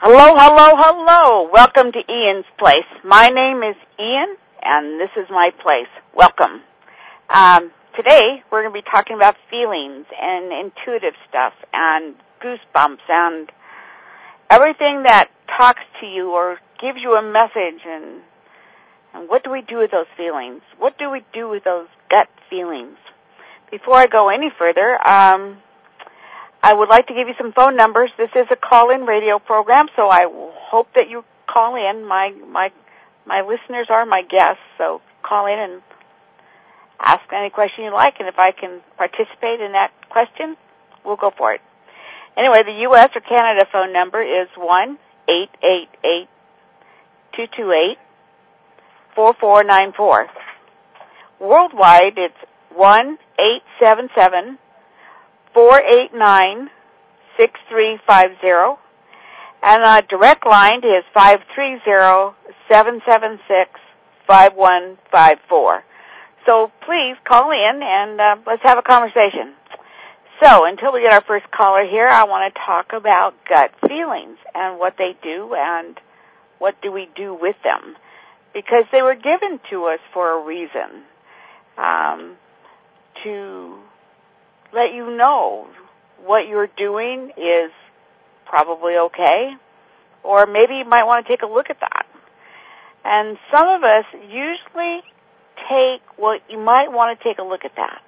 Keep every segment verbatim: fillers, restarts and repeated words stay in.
Hello, hello, hello. Welcome to Ian's Place. My name is Ian, and this is my place. Welcome. Um, today, we're going to be talking about feelings and intuitive stuff and goosebumps and everything that talks to you or gives you a message. And, and what do we do with those feelings? What do we do with those gut feelings? Before I go any further, um, I would like to give you some phone numbers. This is a call-in radio program, so I hope that you call in. My my my listeners are my guests, so call in and ask any question you like, and if I can participate in that question, we'll go for it. Anyway, the U S or Canada phone number is one eight eight eight, two two eight, four four nine four. Worldwide, it's one eight seven seven, four eight nine, six three five zero, and a direct line is five three zero, seven seven six, five one five four. So please call in and uh, let's have a conversation. So until we get our first caller here, I want to talk about gut feelings and what they do and what do we do with them, because they were given to us for a reason, um, to let you know what you're doing is probably okay, or maybe you might want to take a look at that. And some of us usually take, well, you might want to take a look at that.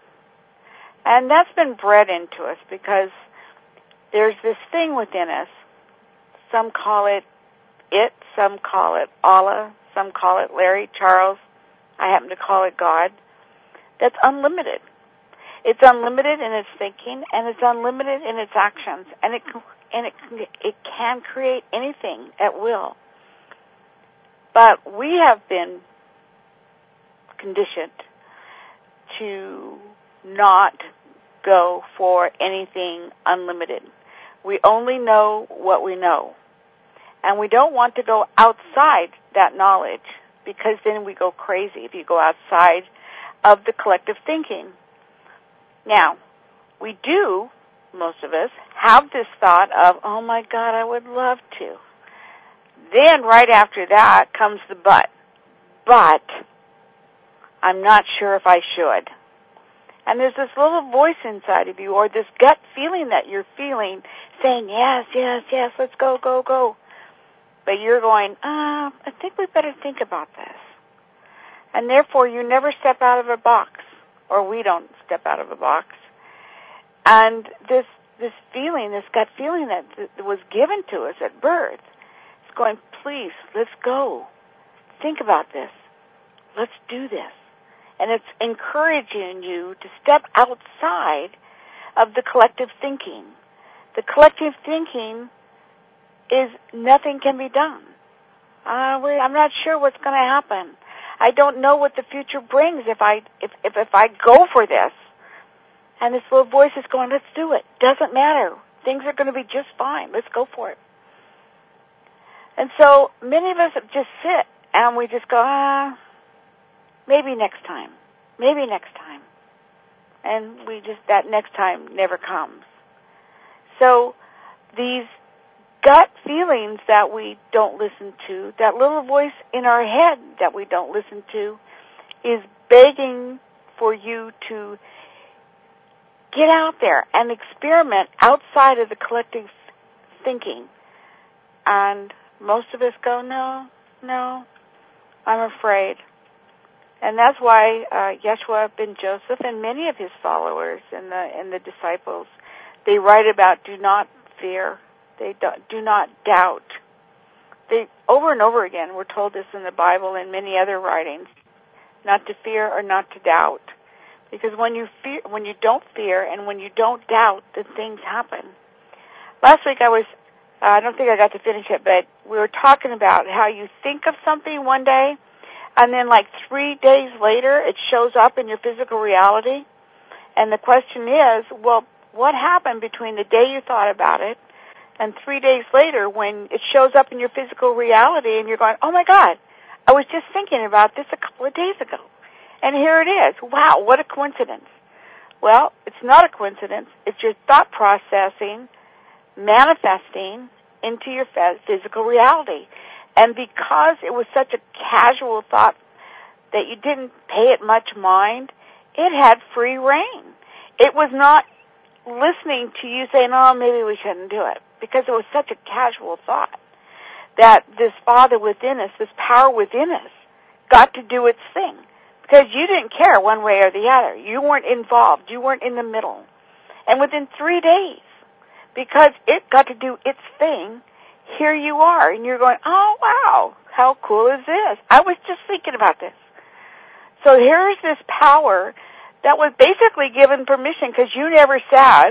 And that's been bred into us because there's this thing within us. Some call it it, some call it Allah, some call it Larry, Charles. I happen to call it God. That's unlimited. It's unlimited in its thinking, and it's unlimited in its actions, and it and it it can create anything at will. But we have been conditioned to not go for anything unlimited. We only know what we know, and we don't want to go outside that knowledge, because then we go crazy if you go outside of the collective thinking. Now, we do, most of us, have this thought of, oh my God, I would love to. Then right after that comes the but. But I'm not sure if I should. And there's this little voice inside of you, or this gut feeling that you're feeling, saying, yes, yes, yes, let's go, go, go. But you're going, uh, I think we better think about this. And therefore, you never step out of a box. Or we don't step out of a box. And this this feeling, this gut feeling that, that was given to us at birth, is going, please, let's go. Think about this. Let's do this. And it's encouraging you to step outside of the collective thinking. The collective thinking is nothing can be done. Uh, we, I'm not sure what's going to happen. I don't know what the future brings if I if, if if I go for this. And this little voice is going, let's do it. Doesn't matter. Things are going to be just fine. Let's go for it. And so many of us just sit and we just go, ah, maybe next time. Maybe next time. And we just, that next time never comes. So these gut feelings that we don't listen to, that little voice in our head that we don't listen to, is begging for you to get out there and experiment outside of the collective thinking. And most of us go, no, no, I'm afraid. And that's why uh, Yeshua ben Joseph and many of his followers and the and the disciples, they write about do not fear. They do, do not doubt. They over and over again, we're told this in the Bible and many other writings, not to fear or not to doubt. Because when you fear, when you don't fear and when you don't doubt, then things happen. Last week I was, uh, I don't think I got to finish it, but we were talking about how you think of something one day, and then like three days later it shows up in your physical reality. And the question is, well, what happened between the day you thought about it and three days later when it shows up in your physical reality and you're going, oh my God, I was just thinking about this a couple of days ago. And here it is. Wow, what a coincidence. Well, it's not a coincidence. It's your thought processing, manifesting, into your physical reality. And because it was such a casual thought that you didn't pay it much mind, it had free reign. It was not listening to you saying, oh, maybe we shouldn't do it, because it was such a casual thought that this Father within us, this power within us, got to do its thing. Because you didn't care one way or the other. You weren't involved. You weren't in the middle. And within three days, because it got to do its thing, here you are. And you're going, oh, wow, how cool is this? I was just thinking about this. So here's this power that was basically given permission, because you never said,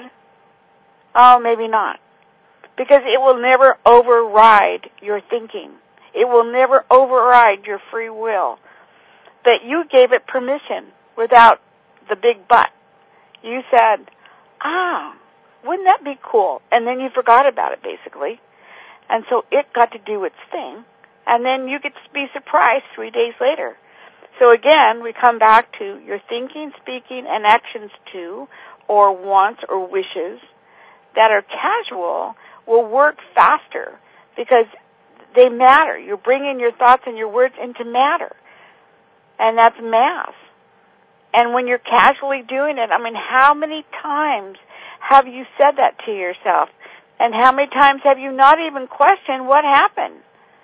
oh, maybe not. Because it will never override your thinking. It will never override your free will. But you gave it permission without the big but. You said, ah, wouldn't that be cool? And then you forgot about it, basically. And so it got to do its thing. And then you get to be surprised three days later. So again, we come back to your thinking, speaking, and actions too, or wants or wishes that are casual will work faster because they matter. You're bringing your thoughts and your words into matter. And that's math. And when you're casually doing it, I mean, how many times have you said that to yourself? And how many times have you not even questioned what happened?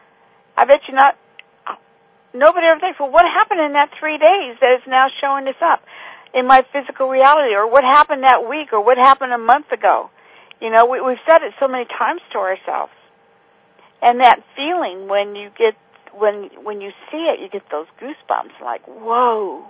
I bet you not. Nobody ever thinks, well, what happened in that three days that is now showing this up in my physical reality? Or what happened that week? Or what happened a month ago? You know, we, we've said it so many times to ourselves. And that feeling when you get, when when you see it, you get those goosebumps, like, whoa.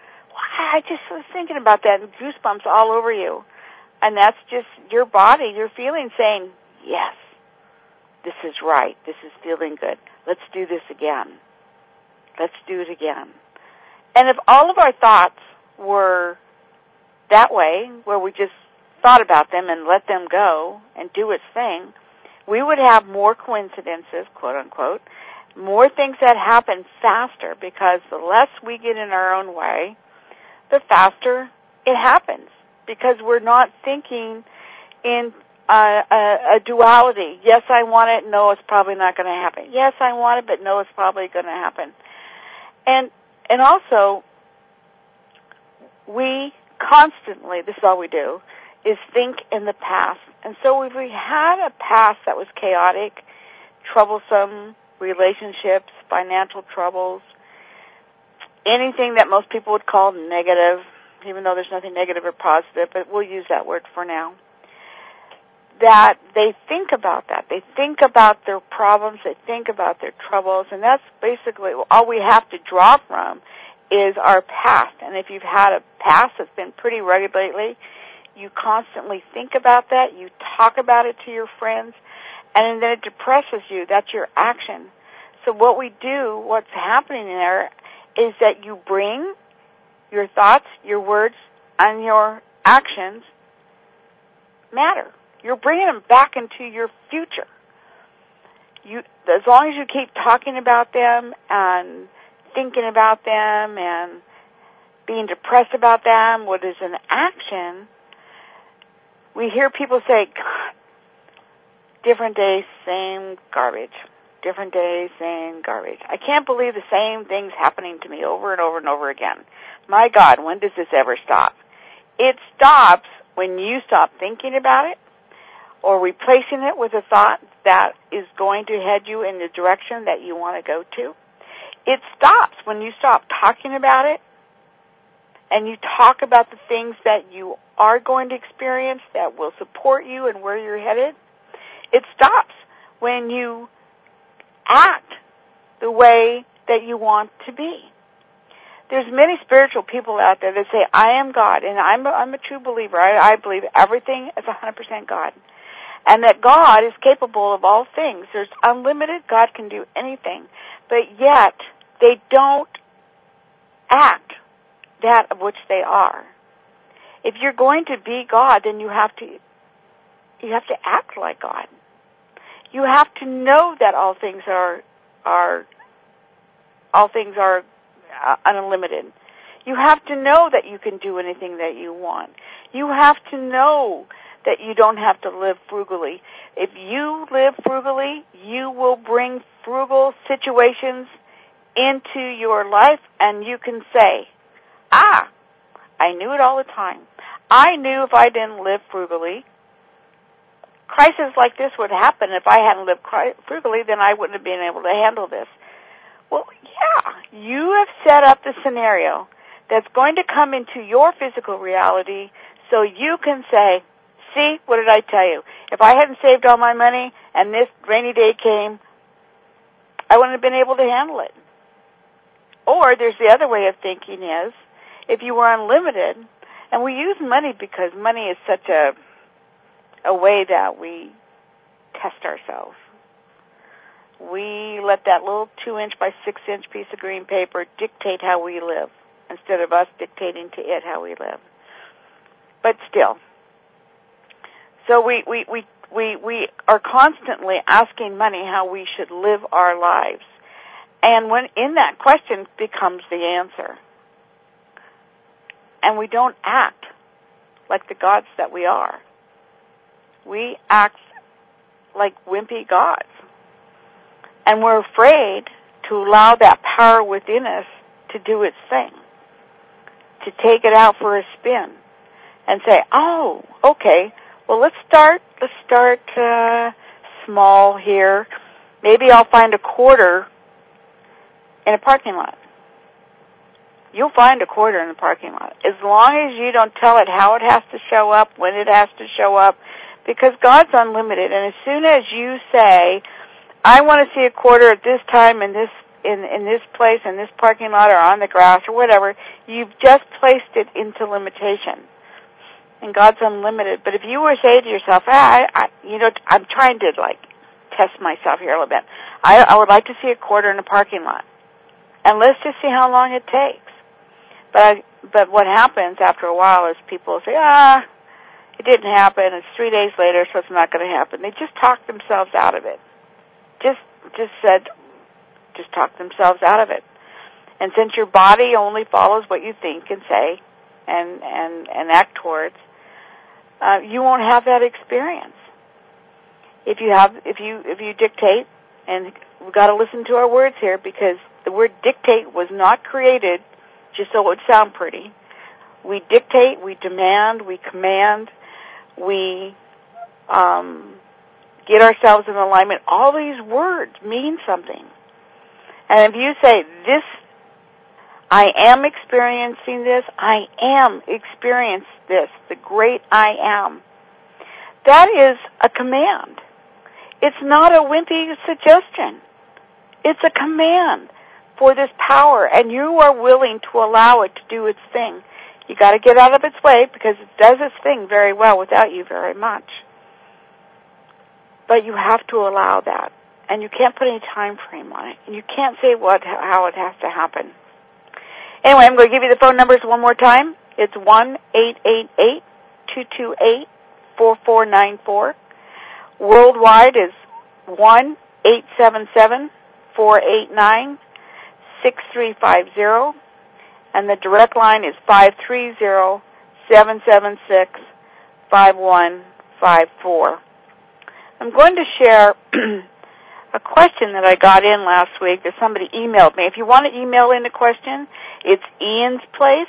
I just was thinking about that, and goosebumps all over you. And that's just your body, your feeling saying, yes, this is right. This is feeling good. Let's do this again. Let's do it again. And if all of our thoughts were that way, where we just thought about them and let them go and do its thing, we would have more coincidences, quote unquote, more things that happen faster, because the less we get in our own way, the faster it happens, because we're not thinking in a, a, a duality. Yes, I want it. No, it's probably not going to happen. Yes, I want it, but no, it's probably going to happen. And and also, we constantly, this is all we do, is think in the past. And so if we had a past that was chaotic, troublesome, relationships, financial troubles, anything that most people would call negative, even though there's nothing negative or positive, but we'll use that word for now, that they think about that. They think about their problems. They think about their troubles. And that's basically all we have to draw from is our past. And if you've had a past that's been pretty rugged lately, you constantly think about that. You talk about it to your friends. And then it depresses you. That's your action. So what we do, what's happening there, is that you bring your thoughts, your words, and your actions matter. You're bringing them back into your future. You, as long as you keep talking about them and thinking about them and being depressed about them, what is an action, we hear people say, God, different days, same garbage. Different days, same garbage. I can't believe the same thing's happening to me over and over and over again. My God, when does this ever stop? It stops when you stop thinking about it or replacing it with a thought that is going to head you in the direction that you want to go to. It stops when you stop talking about it and you talk about the things that you are going to experience that will support you and where you're headed. It stops when you act the way that you want to be. There's many spiritual people out there that say, I am God, and I'm a, I'm a true believer. I, I believe everything is one hundred percent God, and that God is capable of all things. There's unlimited. God can do anything, but yet they don't act that of which they are. If you're going to be God, then you have to you have to act like God. You have to know that all things are are all things are uh, unlimited. You have to know that you can do anything that you want. You have to know that you don't have to live frugally. If you live frugally, you will bring frugal situations into your life, and you can say, ah, I knew it all the time. I knew if I didn't live frugally, crises like this would happen. If I hadn't lived frugally, then I wouldn't have been able to handle this. Well, yeah, you have set up the scenario that's going to come into your physical reality so you can say, see, what did I tell you? If I hadn't saved all my money and this rainy day came, I wouldn't have been able to handle it. Or there's the other way of thinking is, if you were unlimited, and we use money because money is such a a way that we test ourselves. We let that little two-inch by six-inch piece of green paper dictate how we live instead of us dictating to it how we live. But still. So we, we, we, we, we are constantly asking money how we should live our lives. And when in that question becomes the answer. And we don't act like the gods that we are. We act like wimpy gods. And we're afraid to allow that power within us to do its thing, to take it out for a spin and say, oh, okay, well, let's start, let's start uh, small here. Maybe I'll find a quarter in a parking lot. You'll find a quarter in the parking lot. As long as you don't tell it how it has to show up, when it has to show up, because God's unlimited. And as soon as you say, I want to see a quarter at this time in this in, in this place, in this parking lot, or on the grass, or whatever, you've just placed it into limitation. And God's unlimited. But if you were to say to yourself, ah, I, I, you know, I'm trying to, like, test myself here a little bit. I, I would like to see a quarter in a parking lot. And let's just see how long it takes. But I, but what happens after a while is people say, ah, it didn't happen. It's three days later, so it's not going to happen. They just talk themselves out of it. Just, just said, just talk themselves out of it. And since your body only follows what you think and say, and and and act towards, uh, you won't have that experience. If you have, if you if you dictate, and we've got to listen to our words here, because the word dictate was not created just so it would sound pretty. We dictate, we demand, we command, we um, get ourselves in alignment. All these words mean something. And if you say, this, I am experiencing this, I am experiencing this, the great I am, that is a command. It's not a wimpy suggestion. It's a command for this power, and you are willing to allow it to do its thing. You got to get out of its way, because it does its thing very well without you very much. But you have to allow that, and you can't put any time frame on it, and you can't say what how it has to happen. Anyway, I'm going to give you the phone numbers one more time. It's one eight eight eight, two two eight, four four nine four. Worldwide is one eight seven seven, four eight nine, six three five zero, and the direct line is five three zero, seven seven six, five one five four. I'm going to share a question that I got in last week that somebody emailed me. If you want to email in a question, it's Ian's Place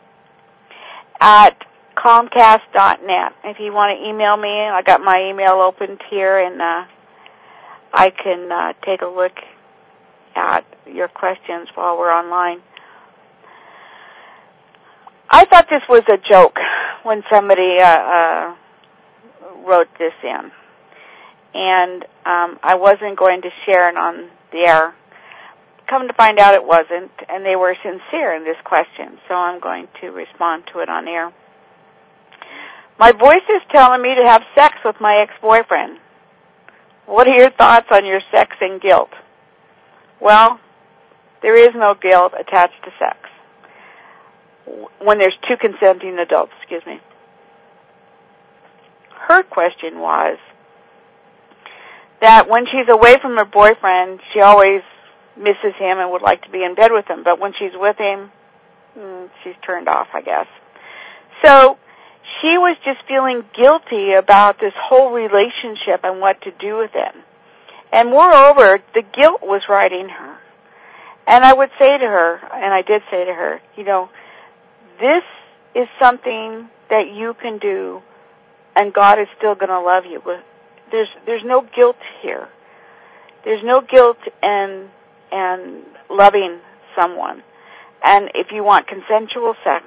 at Comcast dot net. If you want to email me, I got my email opened here, and uh, I can uh, take a look at your questions while we're online. I thought this was a joke when somebody uh, uh, wrote this in, and um, I wasn't going to share it on the air. Come to find out it wasn't, and they were sincere in this question, so I'm going to respond to it on air. My voice is telling me to have sex with my ex-boyfriend. What are your thoughts on your sex and guilt? Well, there is no guilt attached to sex when there's two consenting adults, excuse me. Her question was that when she's away from her boyfriend, she always misses him and would like to be in bed with him, but when she's with him, she's turned off, I guess. So She was just feeling guilty about this whole relationship and what to do with it. And moreover, the guilt was riding her. And I would say to her, and I did say to her, you know, this is something that you can do, and God is still going to love you. There's there's no guilt here. There's no guilt in in loving someone. And if you want consensual sex,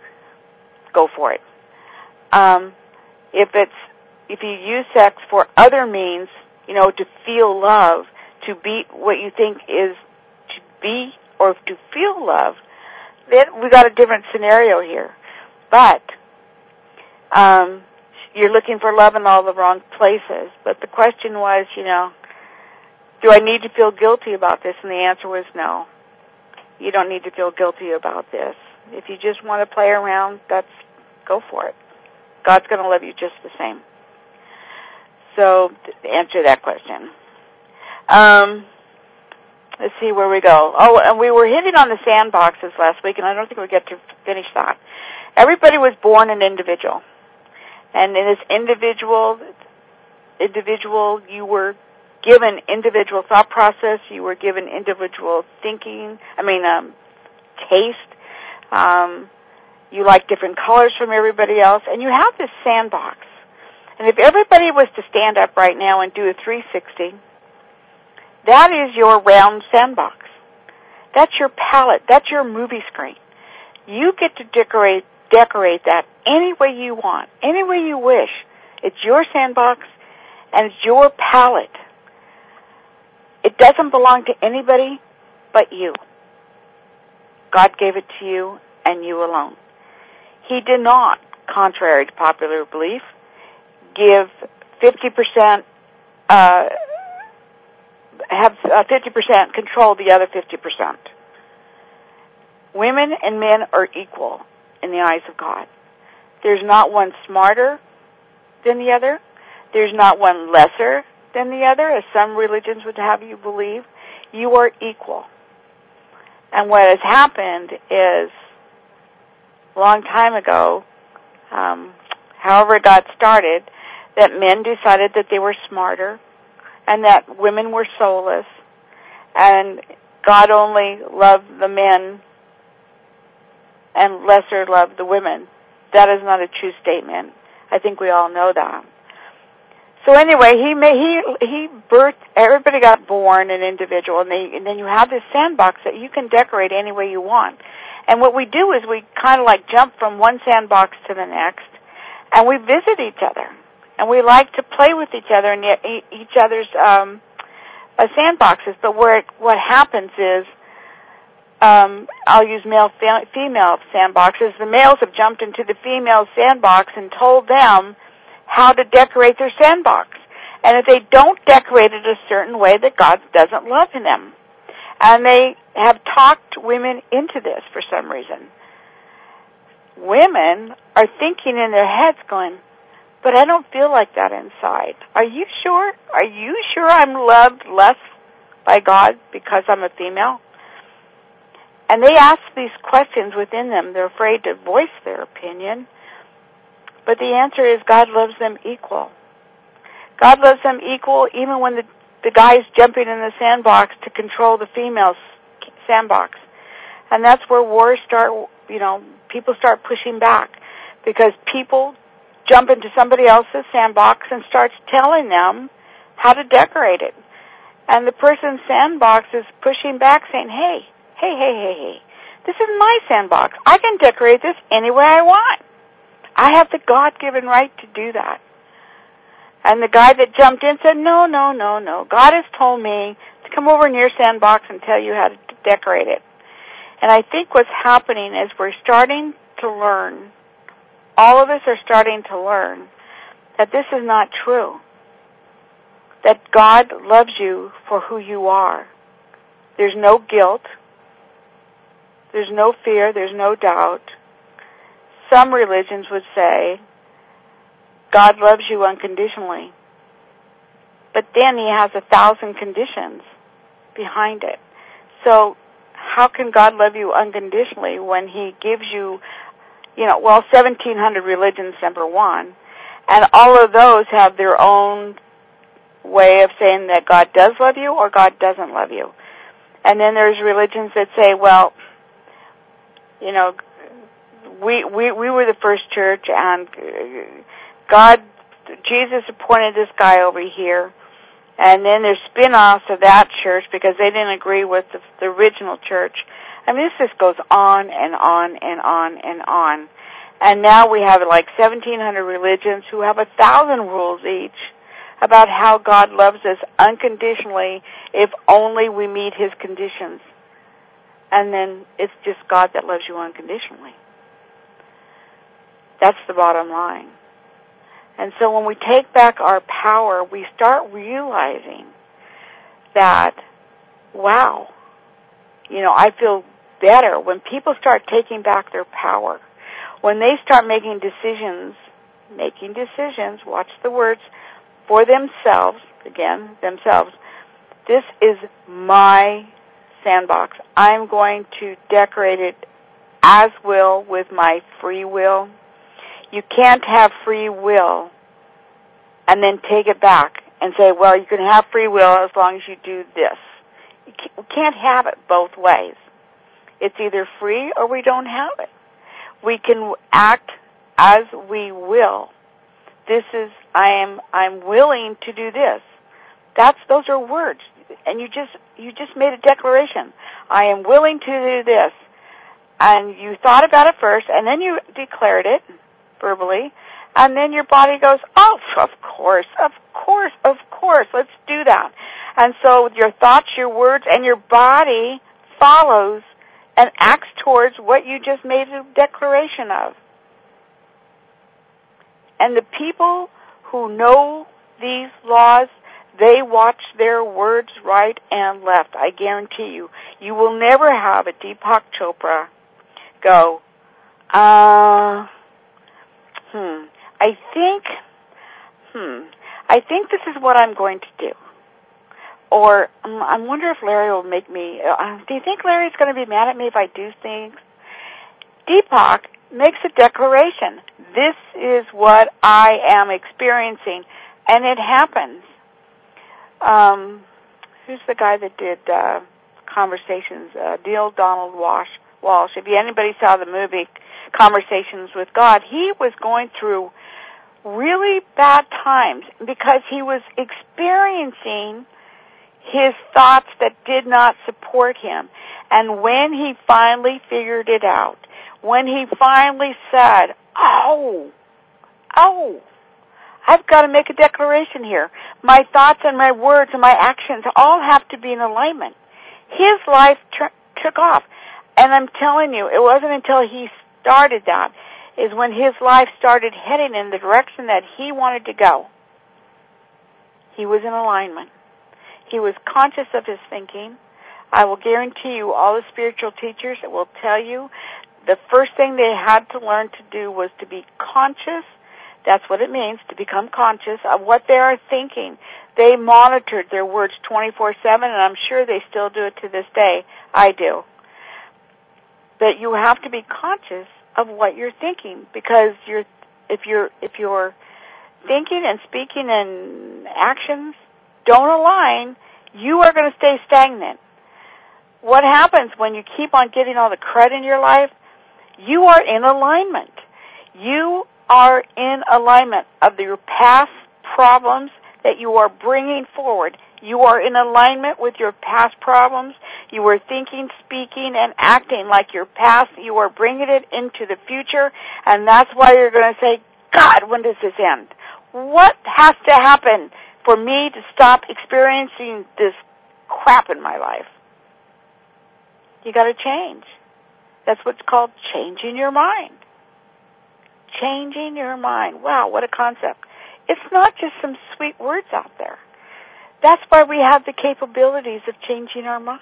go for it. Um, if it's if you use sex for other means, you know, to feel love, to be what you think is to be or to feel love, then we got a different scenario here. But um, you're looking for love in all the wrong places. But the question was, you know, do I need to feel guilty about this? And the answer was no. You don't need to feel guilty about this. If you just want to play around, that's go for it. God's going to love you just the same. So, to answer that question. Um, let's see where we go. Oh, and we were hitting on the sandboxes last week, and I don't think we get to finish that. Everybody was born an individual. And in this individual, individual, you were given individual thought process, you were given individual thinking, I mean, um, taste, um, you like different colors from everybody else, and you have this sandbox. And if everybody was to stand up right now and do a three sixty, that is your round sandbox. That's your palette. That's your movie screen. You get to decorate decorate that any way you want, any way you wish. It's your sandbox, and it's your palette. It doesn't belong to anybody but you. God gave it to you and you alone. He did not, contrary to popular belief, give fifty percent, uh, have uh, fifty percent control the other fifty percent. Women and men are equal in the eyes of God. There's not one smarter than the other. There's not one lesser than the other, as some religions would have you believe. You are equal. And what has happened is, a long time ago, um, however it got started, that men decided that they were smarter and that women were soulless, and God only loved the men and lesser loved the women. That is not a true statement. I think we all know that. So anyway, he may, he he birthed. Everybody got born an individual, and, they, and then you have this sandbox that you can decorate any way you want. And what we do is we kind of like jump from one sandbox to the next, and we visit each other, and we like to play with each other and each other's um, uh, sandboxes. But where it, what happens is, um, I'll use male female sandboxes. The males have jumped into the female sandbox and told them how to decorate their sandbox. And if they don't decorate it a certain way, that God doesn't love them. And they have talked women into this for some reason. Women are thinking in their heads going, but I don't feel like that inside. Are you sure? Are you sure I'm loved less by God because I'm a female? And they ask these questions within them. They're afraid to voice their opinion. But the answer is God loves them equal. God loves them equal even when the, the guy's jumping in the sandbox to control the female's sandbox. And that's where wars start, you know, people start pushing back because people jump into somebody else's sandbox and start telling them how to decorate it. And the person's sandbox is pushing back saying, hey, hey, hey, hey, hey, this is my sandbox. I can decorate this any way I want. I have the God-given right to do that. And the guy that jumped in said, no, no, no, no. God has told me to come over in your sandbox and tell you how to decorate it. And I think what's happening is we're starting to learn, all of us are starting to learn, that this is not true. That God loves you for who you are. There's no guilt. There's no fear. There's no doubt. Some religions would say, God loves you unconditionally. But then he has a thousand conditions behind it. So how can God love you unconditionally when he gives you, you know, well, seventeen hundred religions, number one, and all of those have their own way of saying that God does love you or God doesn't love you. And then there's religions that say, well, you know, we we we were the first church, and God, Jesus appointed this guy over here. And then there's spin-offs of that church because they didn't agree with the, the original church. I mean, this just goes on and on and on and on. And now we have like seventeen hundred religions who have a thousand rules each about how God loves us unconditionally if only we meet His conditions. And then it's just God that loves you unconditionally. That's the bottom line. And so when we take back our power, we start realizing that, wow, you know, I feel better when people start taking back their power. When they start making decisions, making decisions, watch the words, for themselves, again, themselves, this is my sandbox. I'm going to decorate it as will with my free will. You can't have free will and then take it back and say, well, you can have free will as long as you do this. You can't have it both ways. It's either free or we don't have it. We can act as we will. This is, I am, I'm willing to do this. That's, those are words. And you just, you just made a declaration. I am willing to do this. And you thought about it first, and then you declared it verbally, and then your body goes, oh, of course, of course, of course, let's do that. And so your thoughts, your words, and your body follows and acts towards what you just made a declaration of. And the people who know these laws, they watch their words right and left. I guarantee you. You will never have a Deepak Chopra go, uh, hmm, I think, hmm, I think this is what I'm going to do. Or, um, I wonder if Larry will make me, uh, do you think Larry's going to be mad at me if I do things? Deepak makes a declaration. This is what I am experiencing. And it happens. Um, who's the guy that did uh, Conversations? Uh, Neil Donald Walsh. Walsh. If anybody saw the movie Conversations with God, he was going through really bad times because he was experiencing his thoughts that did not support him. And when he finally figured it out, when he finally said, oh, oh, I've got to make a declaration here. My thoughts and my words and my actions all have to be in alignment. His life t- took off. And I'm telling you, it wasn't until he started that is when his life started heading in the direction that he wanted to go. He was in alignment. He was conscious of his thinking. I will guarantee you all the spiritual teachers will tell you the first thing they had to learn to do was to be conscious. That's what it means, to become conscious of what they are thinking. They monitored their words twenty-four seven, and I'm sure they still do it to this day. I do. That you have to be conscious of what you're thinking, because you're, if you're if you're thinking and speaking and actions don't align, you are going to stay stagnant. What happens when you keep on getting all the credit in your life? You are in alignment. You are in alignment of your past problems that you are bringing forward. You are in alignment with your past problems. You are thinking, speaking, and acting like your past. You are bringing it into the future, and that's why you're going to say, God, when does this end? What has to happen for me to stop experiencing this crap in my life? You got to change. That's what's called changing your mind. Changing your mind. Wow, what a concept. It's not just some sweet words out there. That's why we have the capabilities of changing our mind.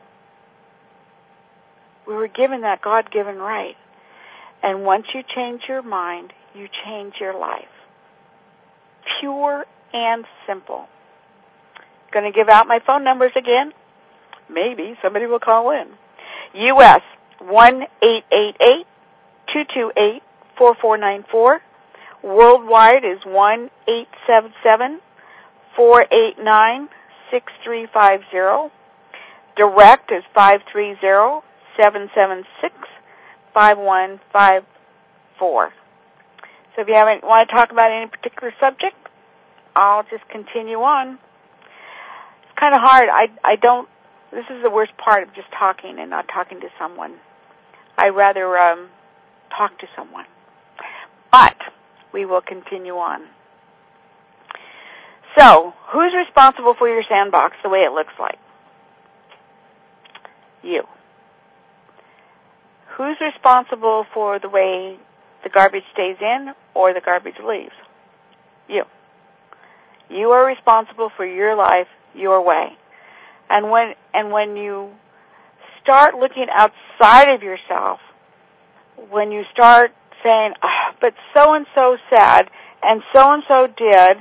We were given that God-given right. And once you change your mind, you change your life. Pure and simple. Going to give out my phone numbers again? Maybe somebody will call in. U S one eight eight eight, two two eight, four four nine four. Worldwide is one eight seven seven, four eight nine, six three five zero. Direct is five three zero, seven seven six, five one five four. So if you haven't want to talk about any particular subject, I'll just continue on. It's kind of hard. I, I don't, this is the worst part of just talking and not talking to someone. I'd rather um, talk to someone. But we will continue on. So, who's responsible for your sandbox the way it looks like? You. Who's responsible for the way the garbage stays in or the garbage leaves? You. You are responsible for your life, your way. And when and when you start looking outside of yourself, when you start saying, oh, but so-and-so said, and so-and-so did,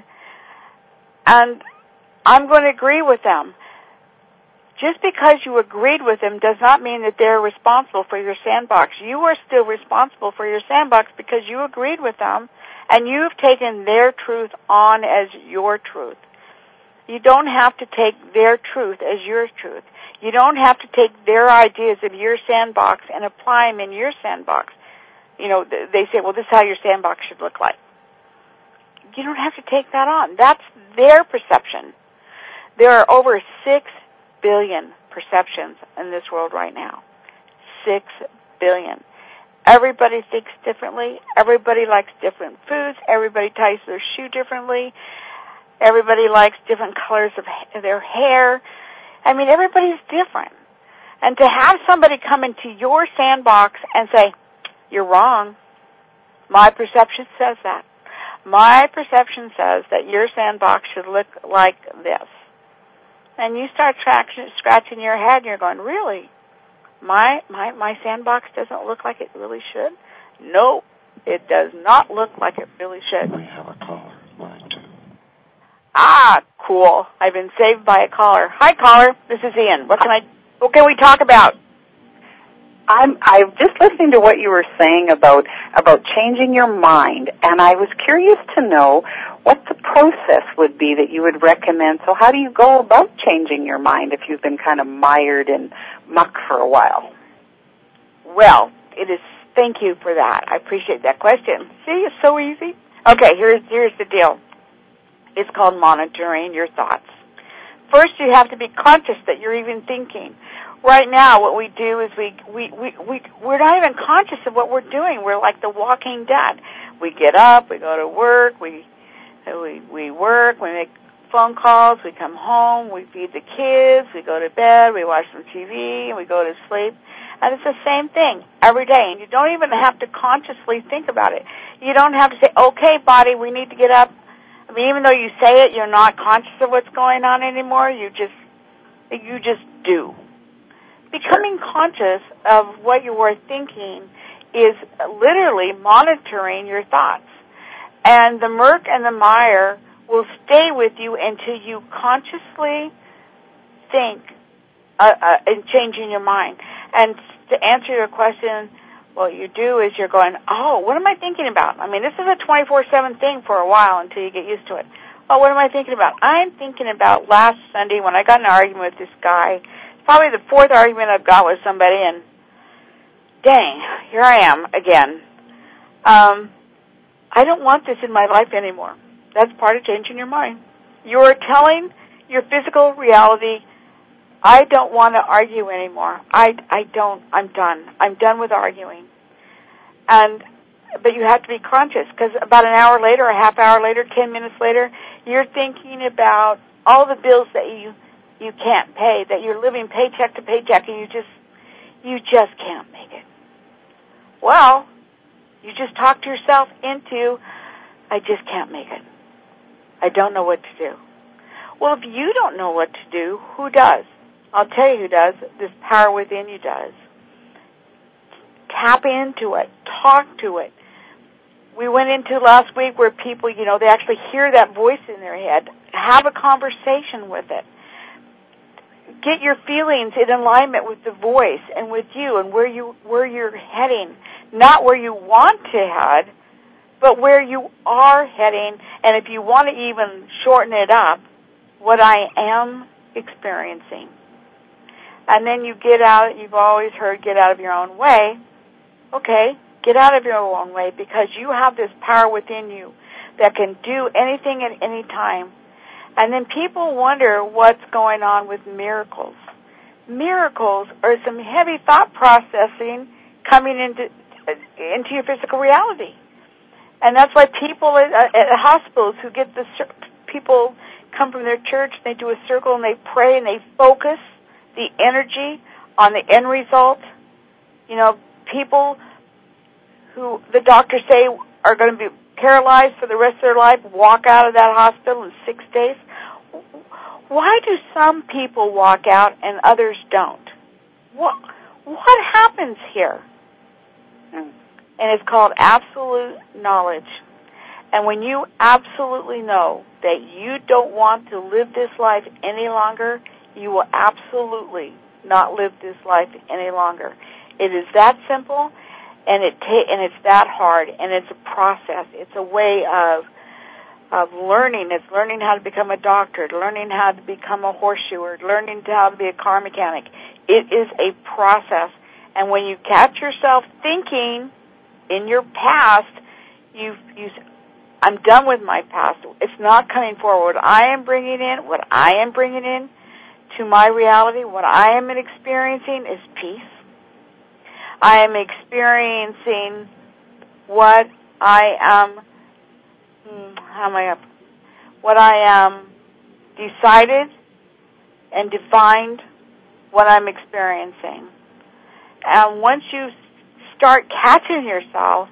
and I'm going to agree with them. Just because you agreed with them does not mean that they're responsible for your sandbox. You are still responsible for your sandbox because you agreed with them, and you've taken their truth on as your truth. You don't have to take their truth as your truth. You don't have to take their ideas of your sandbox and apply them in your sandbox. You know, they say, well, this is how your sandbox should look like. You don't have to take that on. That's their perception. There are over six billion perceptions in this world right now. Six billion. Everybody thinks differently. Everybody likes different foods. Everybody ties their shoe differently. Everybody likes different colors of their hair. I mean, everybody's different. And to have somebody come into your sandbox and say, you're wrong, my perception says that. My perception says that your sandbox should look like this. And you start traction, scratching your head and you're going, really? My, my, my sandbox doesn't look like it really should? No, it does not look like it really should. We have a caller, line two. Ah, cool. I've been saved by a caller. Hi, caller. This is Ian. What can I, what can we talk about? I'm I'm just listening to what you were saying about about changing your mind, and I was curious to know what the process would be that you would recommend. So how do you go about changing your mind if you've been kind of mired in muck for a while? Well, it is, thank you for that. I appreciate that question. See, it's so easy. Okay, here's here's the deal. It's called monitoring your thoughts. First, you have to be conscious that you're even thinking. Right now, what we do is we, we, we, we, we're not even conscious of what we're doing. We're like the walking dead. We get up, we go to work, we, we, we work, we make phone calls, we come home, we feed the kids, we go to bed, we watch some T V, and we go to sleep. And it's the same thing every day. And you don't even have to consciously think about it. You don't have to say, okay, body, we need to get up. I mean, even though you say it, you're not conscious of what's going on anymore. You just, you just do. Becoming conscious of what you are thinking is literally monitoring your thoughts. And the murk and the mire will stay with you until you consciously think uh, uh, in changing your mind. And to answer your question, what you do is you're going, oh, what am I thinking about? I mean, this is a twenty-four seven thing for a while until you get used to it. Oh, what am I thinking about? I'm thinking about last Sunday when I got in an argument with this guy. Probably the fourth argument I've got with somebody, and dang, here I am again. Um, I don't want this in my life anymore. That's part of changing your mind. You're telling your physical reality, I don't want to argue anymore. I, I don't, I'm done. I'm done with arguing. And, but you have to be conscious, because about an hour later, a half hour later, ten minutes later, you're thinking about all the bills that you you can't pay, that you're living paycheck to paycheck, and you just, you just can't make it. Well, you just talk to yourself into, I just can't make it. I don't know what to do. Well, if you don't know what to do, who does? I'll tell you who does. This power within you does. Tap into it. Talk to it. We went into last week where people, you know, they actually hear that voice in their head. Have a conversation with it. Get your feelings in alignment with the voice and with you and where you where you're heading. not where you want to head, but where you are heading. And if you want to even shorten it up, what I am experiencing. And then you get out, you've always heard get out of your own way. Okay, get out of your own way, because you have this power within you that can do anything at any time. And then people wonder what's going on with miracles. Miracles are some heavy thought processing coming into into your physical reality. And that's why people at, at hospitals who get the people come from their church, they do a circle and they pray and they focus the energy on the end result. You know, people who the doctors say are going to be paralyzed for the rest of their life walk out of that hospital in six days. Why do some people walk out and others don't? What what happens here? And it's called absolute knowledge. And when you absolutely know that you don't want to live this life any longer, you will absolutely not live this life any longer. It is that simple, and it ta- and it's that hard, and it's a process. It's a way of of learning. It's learning how to become a doctor, learning how to become a horseshoer, learning how to be a car mechanic. It is a process. And when you catch yourself thinking in your past, you you I'm done with my past. It's not coming forward. I am bringing in what I am bringing in to my reality. What I am experiencing is peace. I am experiencing what I am. How am I up? What I am decided and defined what I'm experiencing. And once you start catching yourself,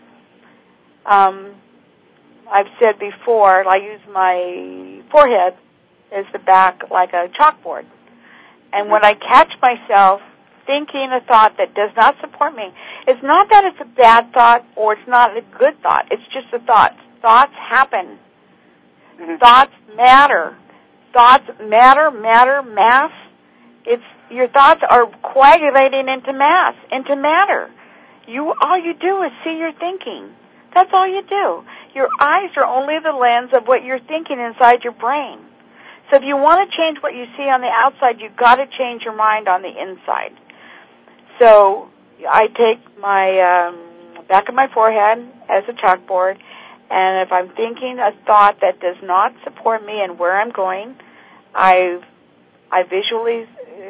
um, I've said before, I use my forehead as the back like a chalkboard. And when I catch myself thinking a thought that does not support me, it's not that it's a bad thought or it's not a good thought. It's just a thought. Thoughts happen. Mm-hmm. Thoughts matter. Thoughts matter, matter, mass. It's your thoughts are coagulating into mass, into matter. You all you do is see your thinking. That's all you do. Your eyes are only the lens of what you're thinking inside your brain. So if you want to change what you see on the outside, you've got to change your mind on the inside. So I take my um, back of my forehead as a chalkboard, and if I'm thinking a thought that does not support me and where I'm going, I I visually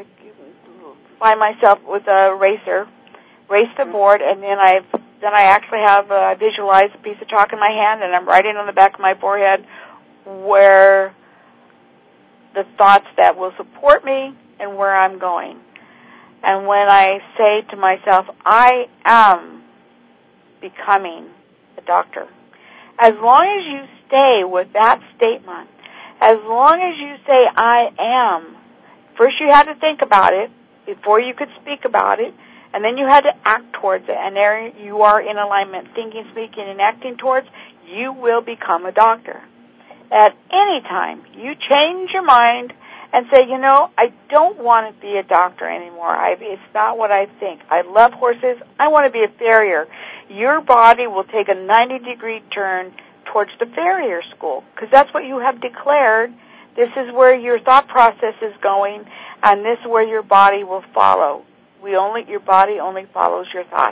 find myself with a eraser, erase the board, and then I then I actually have uh, visualized a piece of chalk in my hand, and I'm writing on the back of my forehead where the thoughts that will support me and where I'm going. And when I say to myself, I am becoming a doctor, as long as you stay with that statement, as long as you say, I am, first you had to think about it before you could speak about it, and then you had to act towards it. And there you are in alignment, thinking, speaking, and acting towards, you will become a doctor. At any time, you change your mind and say, you know, I don't want to be a doctor anymore. I, it's not what I think. I love horses. I want to be a farrier. Your body will take a ninety-degree turn towards the farrier school, because that's what you have declared. This is where your thought process is going, and this is where your body will follow. We only, your body only follows your thoughts.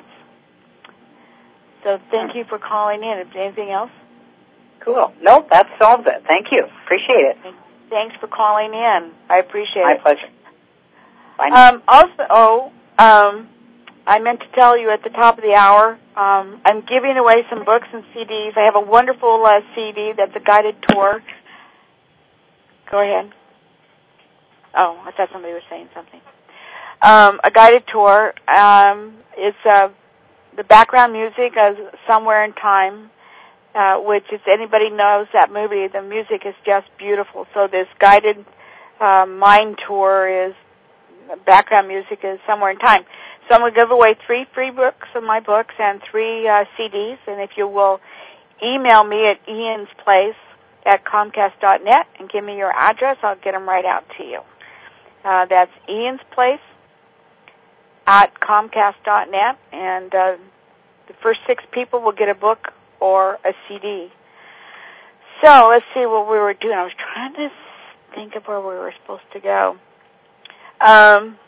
So thank you for calling in. Is there anything else? Cool. Nope, that solves it. Thank you. Appreciate it. Thanks for calling in. I appreciate My it. My pleasure. Bye. Um, also, oh, um, I meant to tell you at the top of the hour, um, I'm giving away some books and C Ds. I have a wonderful uh, C D that's a guided tour. Go ahead. Oh, I thought somebody was saying something. Um, a guided tour. Um, it's uh, the background music of Somewhere in Time, uh, which if anybody knows that movie, the music is just beautiful. So this guided uh, mind tour is, background music is Somewhere in Time. So I'm going to give away three free books of my books and three uh, C Ds. And if you will email me at ian's place at comcast dot net and give me your address, I'll get them right out to you. Uh, that's ian's place at comcast dot net, and uh, The first six people will get a book or a C D. So let's see what we were doing. I was trying to think of where we were supposed to go. Um,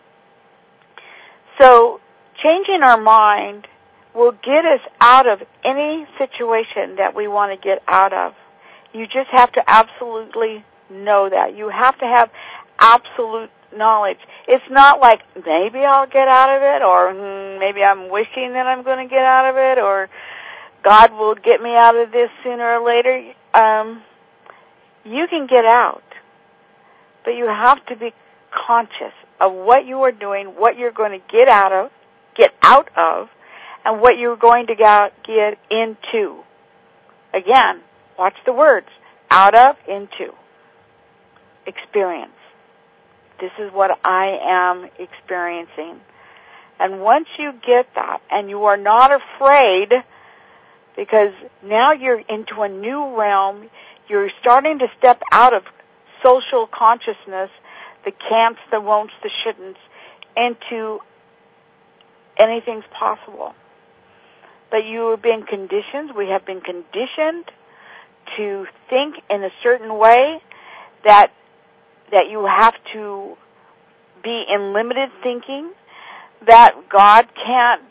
so changing our mind will get us out of any situation that we want to get out of. You just have to absolutely know that. You have to have absolute knowledge. It's not like maybe I'll get out of it, or hmm, maybe I'm wishing that I'm going to get out of it, or God will get me out of this sooner or later. Um, you can get out, but you have to be conscious of what you are doing, what you're going to get out of, get out of, and what you're going to get into. Again, watch the words. Out of, into. Experience. This is what I am experiencing. And once you get that, and you are not afraid, because now you're into a new realm, you're starting to step out of social consciousness, the can'ts, the won'ts, the shouldn'ts, into anything's possible. But you have been conditioned, we have been conditioned to think in a certain way, that that you have to be in limited thinking, that God can't,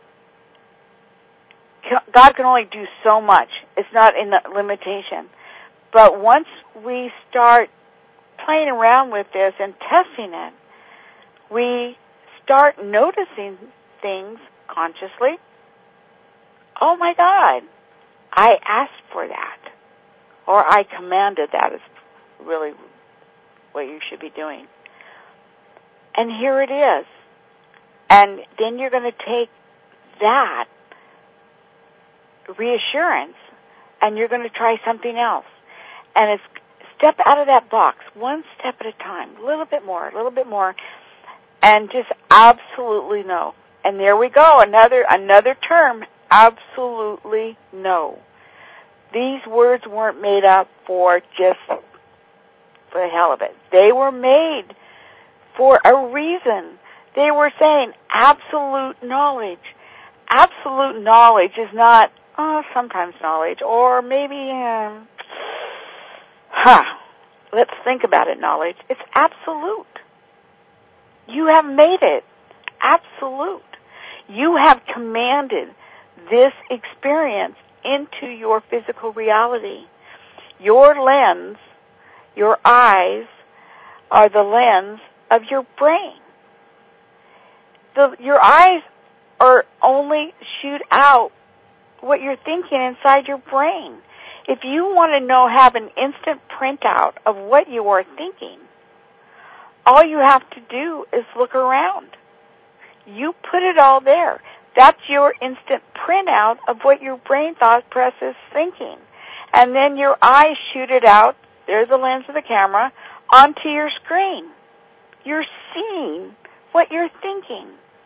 God can only do so much. It's not in the limitation. But once we start playing around with this and testing it, we start noticing things consciously. Oh my God, I asked for that. Or I commanded that is really what you should be doing. And here it is. And then you're going to take that reassurance and you're going to try something else. And it's step out of that box, one step at a time, a little bit more, a little bit more, and just absolutely no. And there we go, another another term, absolutely no. These words weren't made up for just for the hell of it. They were made for a reason. They were saying absolute knowledge. Absolute knowledge is not, oh, sometimes knowledge, or maybe, um, huh, let's think about it, knowledge. It's absolute. You have made it absolute. You have commanded this experience into your physical reality. Your lens, your eyes, are the lens of your brain. The, your eyes are only shoot out what you're thinking inside your brain. If you want to know, have an instant printout of what you are thinking, all you have to do is look around. You put it all there. That's your instant printout of what your brain thought process is thinking. And then your eyes shoot it out, there's the lens of the camera, onto your screen. You're seeing what you're thinking.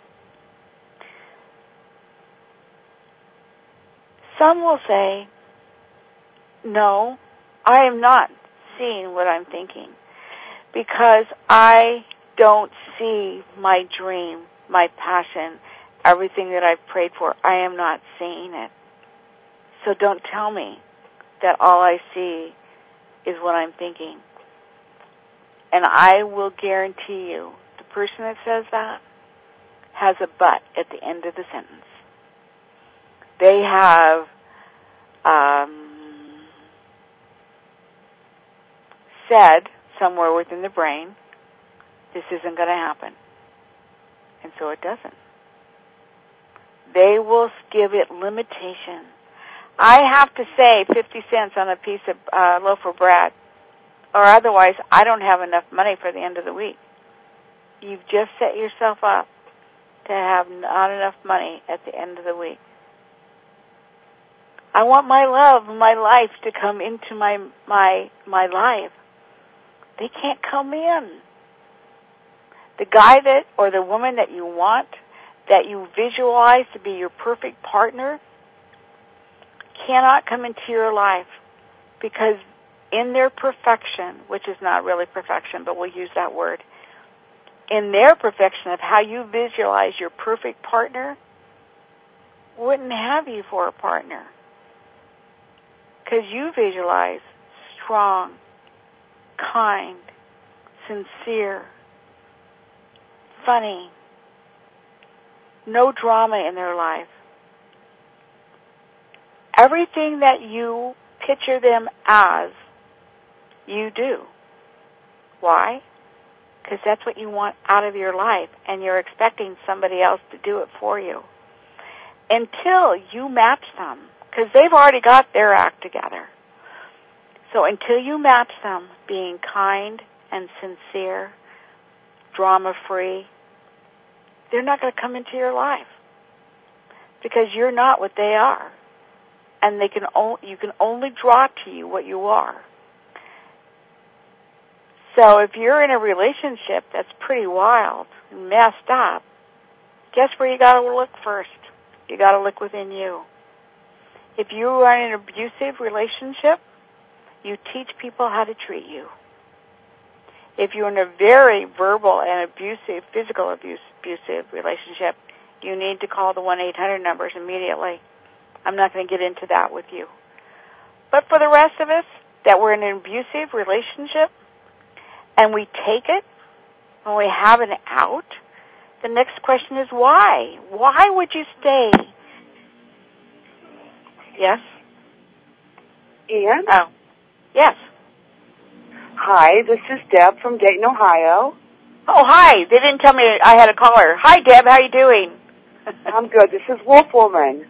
Some will say, no, I am not seeing what I'm thinking because I don't see my dream, my passion, everything that I've prayed for. I am not seeing it. So don't tell me that all I see is what I'm thinking. And I will guarantee you, the person that says that has a but at the end of the sentence. They have um, said somewhere within the brain, this isn't going to happen. And so it doesn't. They will give it limitation. I have to save fifty cents on a piece of uh, loaf of bread, or otherwise I don't have enough money for the end of the week. You've just set yourself up to have not enough money at the end of the week. I want my love, my life to come into my my my life. They can't come in. The guy that or the woman that you want, that you visualize to be your perfect partner, cannot come into your life because in their perfection, which is not really perfection, but we'll use that word, in their perfection of how you visualize your perfect partner, wouldn't have you for a partner. Because you visualize strong, kind, sincere, funny, no drama in their life. Everything that you picture them as, you do. Why? Because that's what you want out of your life, and you're expecting somebody else to do it for you. Until you match them, because they've already got their act together. So until you match them being kind and sincere, drama-free, they're not going to come into your life because you're not what they are. And they can o- you can only draw to you what you are. So if you're in a relationship that's pretty wild and messed up, guess where you got to look first? You got to look within you. If you are in an abusive relationship, you teach people how to treat you. If you're in a very verbal and abusive, physical abuse, abusive relationship, you need to call the one eight hundred numbers immediately. I'm not going to get into that with you. But for the rest of us that we're in an abusive relationship and we take it and we have an out, the next question is why? Why would you stay? Yes? Ian? Oh, yes. Hi, this is Deb from Dayton, Ohio. Oh, hi. They didn't tell me I had a caller. Hi, Deb. How you doing? I'm good. This is Wolfwoman.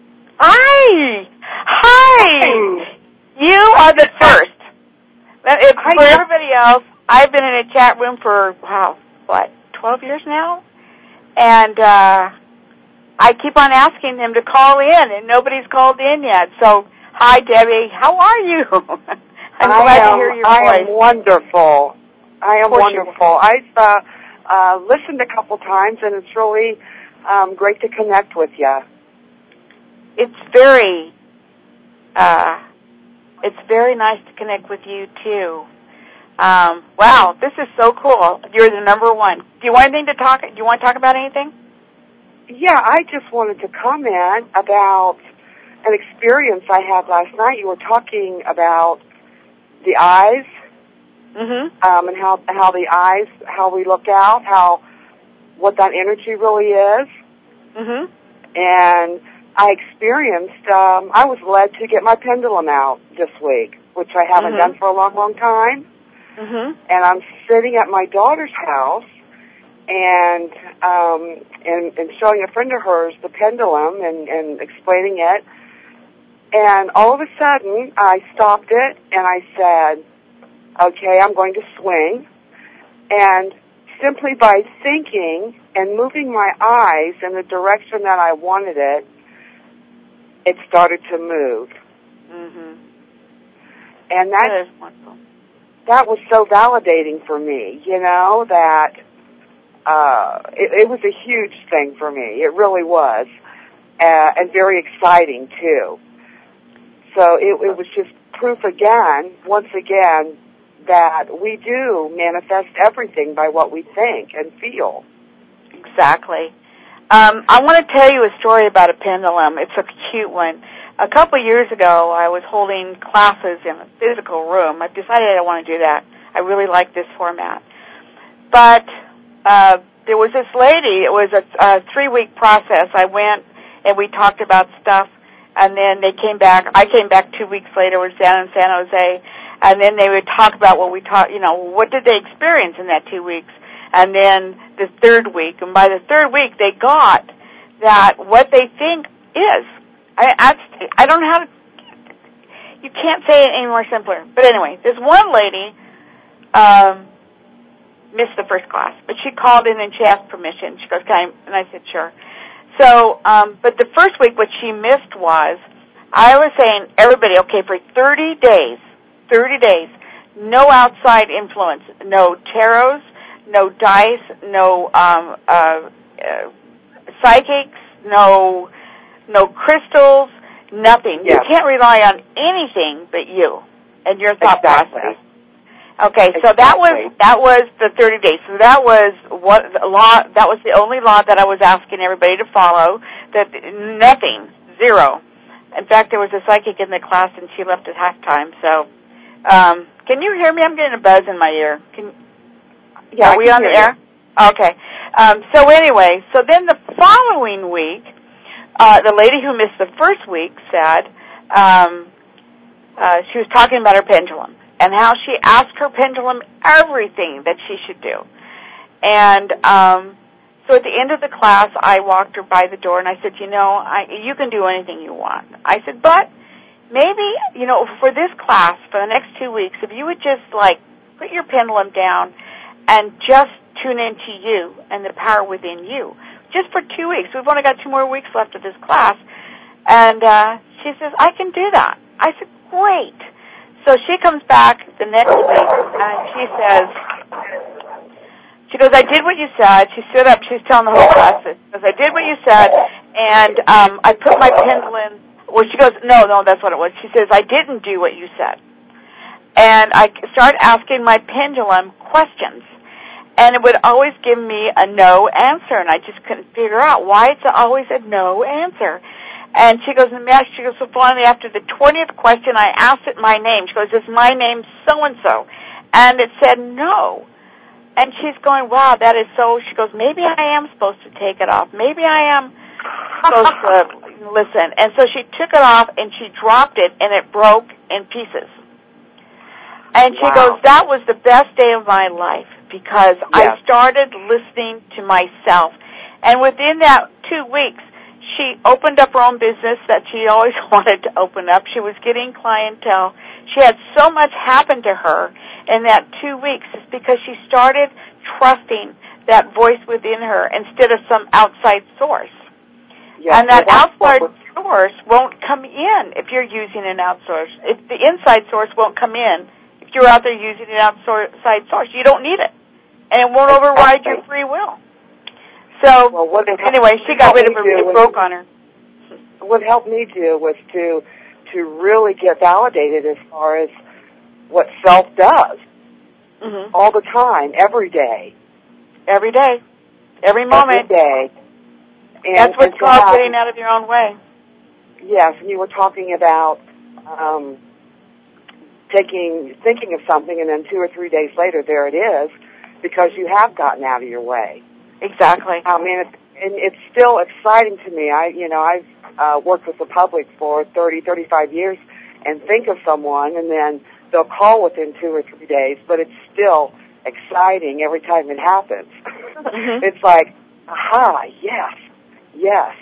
Hi. Hi. Hi. You are the first. If, I for know. everybody else, I've been in a chat room for, wow, what, twelve years now? And uh, I keep on asking them to call in, and nobody's called in yet. So, hi, Debbie. How are you? I'm I glad am, to hear your I voice. am wonderful. I am wonderful. I've uh, uh, listened a couple times, and it's really um, great to connect with you. It's very, uh, it's very nice to connect with you too. Um, wow, this is so cool. You're the number one. Do you want anything to talk? Do you want to talk about anything? Yeah, I just wanted to comment about an experience I had last night. You were talking about the eyes, Mm-hmm. um, and how how the eyes, how we look out, how what that energy really is. Mm-hmm. And I experienced, um, I was led to get my pendulum out this week, which I haven't Mm-hmm. done for a long, long time. Mm-hmm. And I'm sitting at my daughter's house and um, and, and showing a friend of hers the pendulum and, and explaining it. And all of a sudden, I stopped it and I said, okay, I'm going to swing. And simply by thinking and moving my eyes in the direction that I wanted it, it started to move. Mm-hmm. And that, That is wonderful. that was so validating for me, you know, that uh, it, it was a huge thing for me. It really was. Uh, and very exciting, too. So it, it was just proof again, once again, that we do manifest everything by what we think and feel. Exactly. Um, I want to tell you a story about a pendulum. It's a cute one. A couple of years ago, I was holding classes in a physical room. I decided I want to do that. I really like this format. But uh, there was this lady. It was a, a three-week process. I went and we talked about stuff, and then they came back. I came back two weeks later. It was down in San Jose. And then they would talk about what we talked, you know, what did they experience in that two weeks? And then the third week, and by the third week, they got that what they think is. I, I, I don't know how to, you can't say it any more simpler. But anyway, this one lady um, missed the first class, but she called in and she asked permission. She goes, "Can I?" And I said, "Sure." So, um, but the first week, what she missed was, I was saying, everybody, okay, for thirty days, thirty days, no outside influence, no tarots, no dice, no um, uh, uh, psychics, no no crystals, nothing. Yes. You can't rely on anything but you and your thought Exactly. process. Okay, Exactly. so that was that was the thirty days. So that was what the law. That was the only law that I was asking everybody to follow. that nothing, zero. In fact, there was a psychic in the class, and she left at halftime. So, um, can you hear me? I'm getting a buzz in my ear. Can, yeah, are we on the air? You. Okay. Um, so anyway, so then the following week, uh, the lady who missed the first week said um, uh, she was talking about her pendulum and how she asked her pendulum everything that she should do. And um, so at the end of the class, I walked her by the door, and I said, you know, I, you can do anything you want. I said, but maybe, you know, for this class, for the next two weeks, if you would just, like, put your pendulum down and just tune into you and the power within you, just for two weeks. We've only got two more weeks left of this class. And uh, she says, I can do that. I said, great. So she comes back the next week, and she says, she goes, I did what you said. She stood up. She's telling the whole class this. She goes, I did what you said, and um, I put my pendulum. Well, she goes, no, no, that's what it was. She says, I didn't do what you said. And I started asking my pendulum questions, and it would always give me a no answer, and I just couldn't figure out why it's always a no answer. And she goes, she goes, so finally, after the twentieth question, I asked it my name. She goes, is my name so-and-so? And it said no. And she's going, wow, that is so. She goes, maybe I am supposed to take it off. Maybe I am supposed to listen. And so she took it off, and she dropped it, and it broke in pieces. And she wow. goes, that was the best day of my life because yes. I started listening to myself. And within that two weeks, she opened up her own business that she always wanted to open up. She was getting clientele. She had so much happen to her in that two weeks. It's because she started trusting that voice within her instead of some outside source. Yes, and that well, outside source won't come in if you're using an outsource. If the inside source won't come in if you're out there using an outside source. You don't need it. And it won't override your free will. So, well, what anyway, she got rid of her. It broke on her. What helped me do was to to really get validated as far as what self does mm-hmm. all the time, every day. Every day. Every moment. Every day. And, That's what's called have, getting out of your own way. Yes, and you were talking about um, taking, thinking of something, and then two or three days later, there it is, because you have gotten out of your way. Exactly. I mean, it's, and it's still exciting to me. I, you know, I've uh, worked with the public for thirty, thirty-five years, and think of someone, and then they'll call within two or three days. But it's still exciting every time it happens. Mm-hmm. It's like, aha, yes, yes,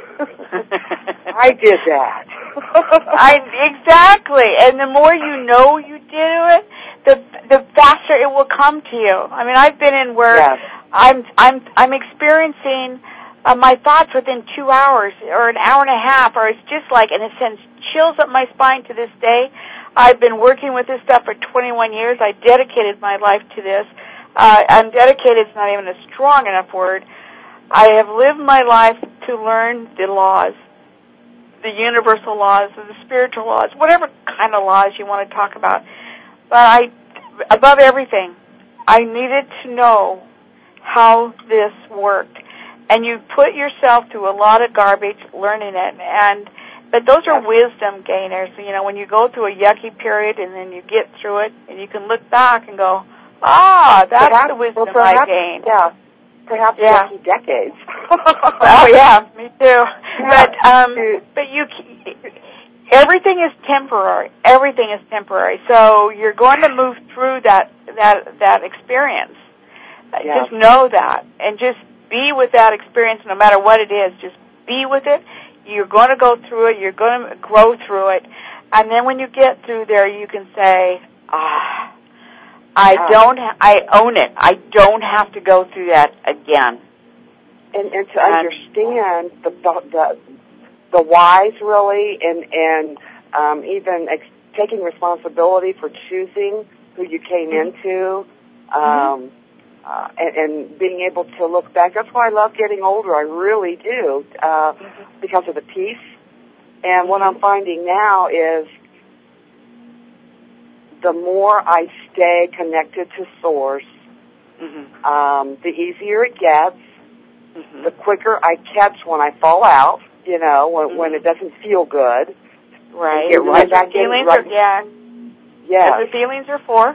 I did that. I exactly. And the more you know you do it, the the faster it will come to you. I mean, I've been in where. Yes. I'm I'm I'm experiencing uh, my thoughts within two hours or an hour and a half, or it's just like, and it sends chills up my spine to this day. I've been working with this stuff for twenty-one years. I dedicated my life to this. Uh, and dedicated is not even a strong enough word. I have lived my life to learn the laws, the universal laws, the spiritual laws, whatever kind of laws you want to talk about. But I, above everything, I needed to know how this worked. And you put yourself through a lot of garbage learning it. And but those are wisdom gainers. You know, when you go through a yucky period and then you get through it and you can look back and go, ah, that's perhaps, the wisdom well, perhaps, I gained. Yeah, perhaps yeah. yucky decades. Oh, yeah, me too. Yeah. But, um, but you, everything is temporary. Everything is temporary. So you're going to move through that, that, that experience. Yeah. Just know that, and just be with that experience no matter what it is. Just be with it. You're going to go through it. You're going to grow through it. And then when you get through there, you can say, ah, I yeah. don't, ha- I own it. I don't have to go through that again. And, and to and, understand the, the, the whys, really, and, and um, even ex- taking responsibility for choosing who you came mm-hmm. into, um, mm-hmm. Uh, and, and being able to look back. That's why I love getting older. I really do, uh, mm-hmm. because of the peace. And mm-hmm. what I'm finding now is the more I stay connected to Source, mm-hmm. um, the easier it gets. mm-hmm. the quicker I catch when I fall out, you know, when, mm-hmm. when it doesn't feel good. Right. Get right back in. Feelings right, are, yeah. Yeah. That's what feelings are for.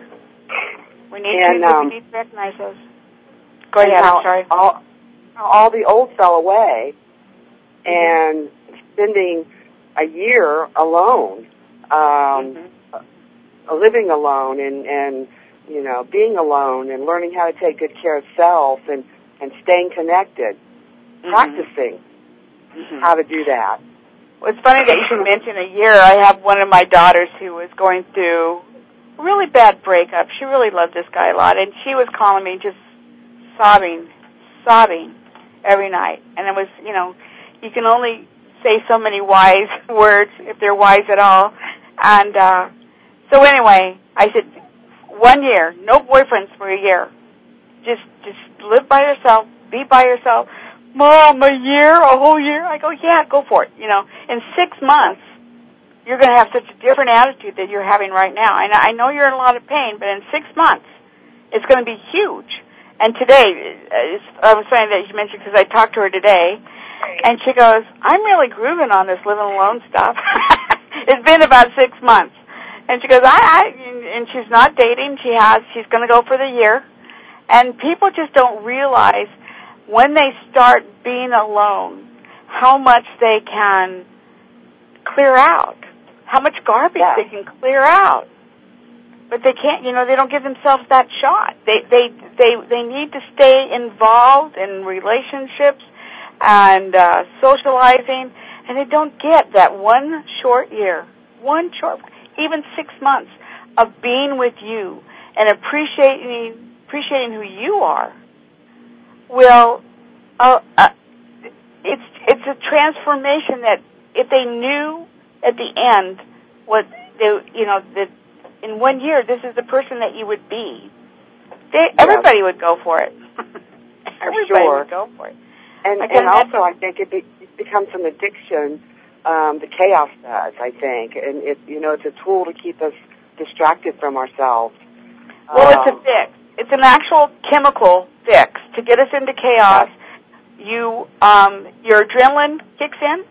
We need, and, to, um, we need to recognize those. Go ahead, how, I'm sorry. All, all the old fell away, mm-hmm. and spending a year alone, um, mm-hmm. living alone, and, and you know, being alone, and learning how to take good care of self, and, and staying connected, mm-hmm. practicing mm-hmm. how to do that. Well, it's funny that you should mention a year. I have one of my daughters who was going through a really bad breakup. She really loved this guy a lot, and she was calling me just sobbing, sobbing every night. And it was, you know, you can only say so many wise words, if they're wise at all. And uh, so anyway, I said, one year, no boyfriends for a year. Just, just live by yourself, be by yourself. Mom, a year, a whole year? I go, yeah, go for it. You know, in six months, you're going to have such a different attitude that you're having right now. And I know you're in a lot of pain, but in six months, it's going to be huge. And today, I was saying that you mentioned, because I talked to her today, and she goes, I'm really grooving on this living alone stuff. It's been about six months. And she goes, I, I, and she's not dating. She has, she's going to go for the year. And people just don't realize when they start being alone, how much they can clear out, how much garbage yeah. they can clear out. But they can't, you know, they don't give themselves that shot. They they they, they need to stay involved in relationships and uh, socializing, and they don't get that one short year, one short, even six months of being with you and appreciating appreciating who you are. Well, uh, uh, it's it's a transformation that if they knew at the end what they, you know, that in one year this is the person that you would be, they, everybody yeah. would go for it. Everybody sure. would go for it. And, and also, I think it, be, it becomes an addiction. Um, the chaos does, I think, and it, you know, it's a tool to keep us distracted from ourselves. Well, um, it's a fix. It's an actual chemical fix to get us into chaos. Yeah. You, um, your adrenaline kicks in,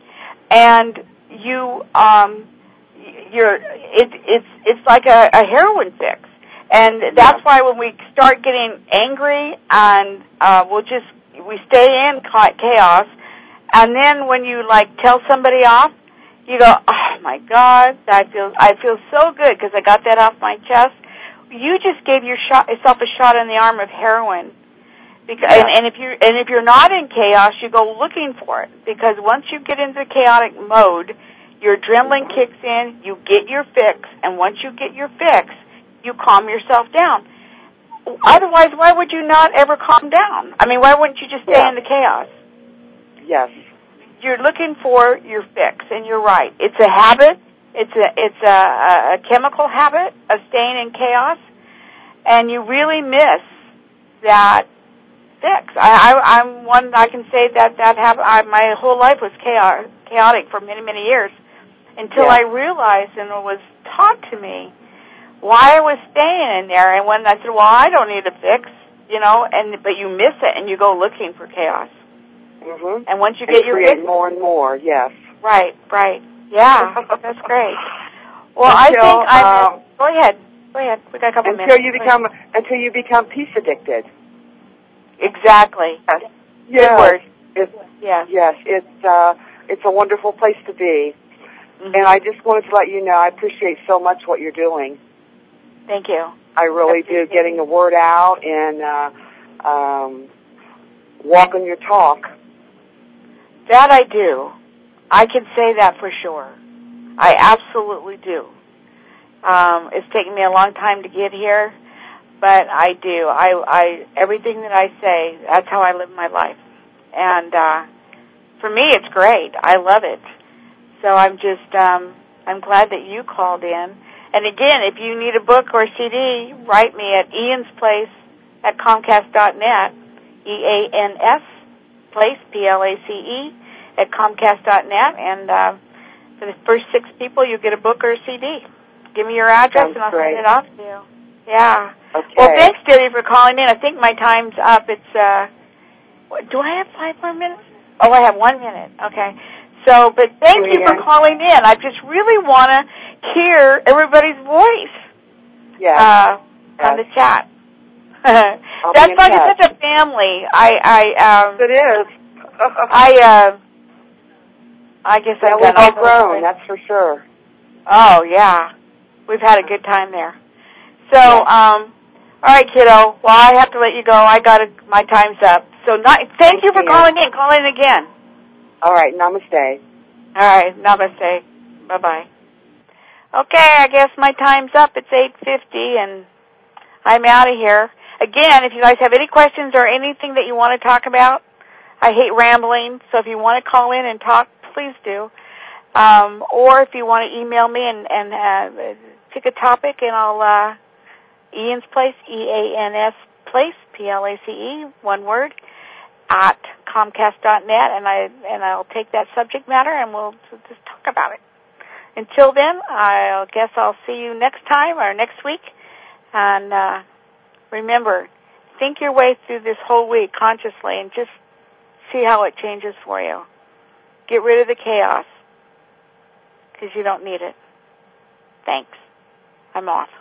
and you, um, you're, it, it's, it's like a, a heroin fix, and that's yeah. why when we start getting angry, and uh, we'll just we stay in chaos, and then when you like tell somebody off, you go, oh my God, I feel I feel so good because I got that off my chest. You just gave your shot, yourself a shot in the arm of heroin. Because, yeah. and, and if you and if you're not in chaos, you go looking for it. Because once you get into chaotic mode, your adrenaline kicks in, you get your fix, and once you get your fix, you calm yourself down. Otherwise, why would you not ever calm down? I mean, why wouldn't you just stay yeah. in the chaos? Yes. You're looking for your fix, and you're right. It's a habit. It's a it's a, a chemical habit of staying in chaos, and you really miss that fix. I, I, I'm one. I can say that that hab- I, my whole life was chaos, chaotic for many many years, until yeah. I realized and it was taught to me why I was staying in there. And when I said, "Well, I don't need a fix," you know, and but you miss it and you go looking for chaos. Mm-hmm. And once you and get your create fix, more and more, yes. Right, right. Yeah, that's great. Well, until, I think I'm. Um, go ahead. Go ahead. We got a couple until minutes. you become until you become peace addicted. Exactly. Yes. Good Yes. word. It's, yes. Yes. It's uh, it's a wonderful place to be. Mm-hmm. And I just wanted to let you know I appreciate so much what you're doing. Thank you. I really do. Getting the word out and uh, um, walking your talk. That I do. I can say that for sure. I absolutely do. Um, it's taken me a long time to get here, but I do. I, I everything that I say, that's how I live my life. And uh, for me, it's great. I love it. So I'm just, um, I'm glad that you called in. And again, if you need a book or a C D, write me at Ian's Place at Comcast dot net, E A N S, Place, P L A C E, at Comcast dot net, and uh, for the first six people, you get a book or a C D. Give me your address, Sounds and I'll great. send it off to you. Yeah. Okay. Well, thanks, Debbie, for calling in. I think my time's up. It's uh, What, do I have five more minutes? Oh, I have one minute. Okay. So, but thank you for calling in. I just really want to hear everybody's voice. Yeah. Uh, yes. On the chat. That's like it's such a family. I, I, um. It is. I, uh. I guess yeah, I've we've done all grown. That's for sure. Oh yeah, we've had a good time there. So, yeah. um. All right, kiddo. Well, I have to let you go. I got to, my time's up. So, not, thank Thanks, you for Ian. calling in. Call in again. All right. Namaste. All right. Namaste. Bye-bye. Okay, I guess my time's up. It's eight fifty, and I'm out of here. Again, if you guys have any questions or anything that you want to talk about, I hate rambling, so if you want to call in and talk, please do. Um, or if you want to email me and, and uh, pick a topic, and I'll... Uh, Ian's Place, E A N S Place, P L A C E, one word, at Comcast dot net, and I and I'll take that subject matter and we'll just talk about it. Until then, I guess I'll see you next time or next week. And uh, remember, think your way through this whole week consciously and just see how it changes for you. Get rid of the chaos because you don't need it. Thanks. I'm off.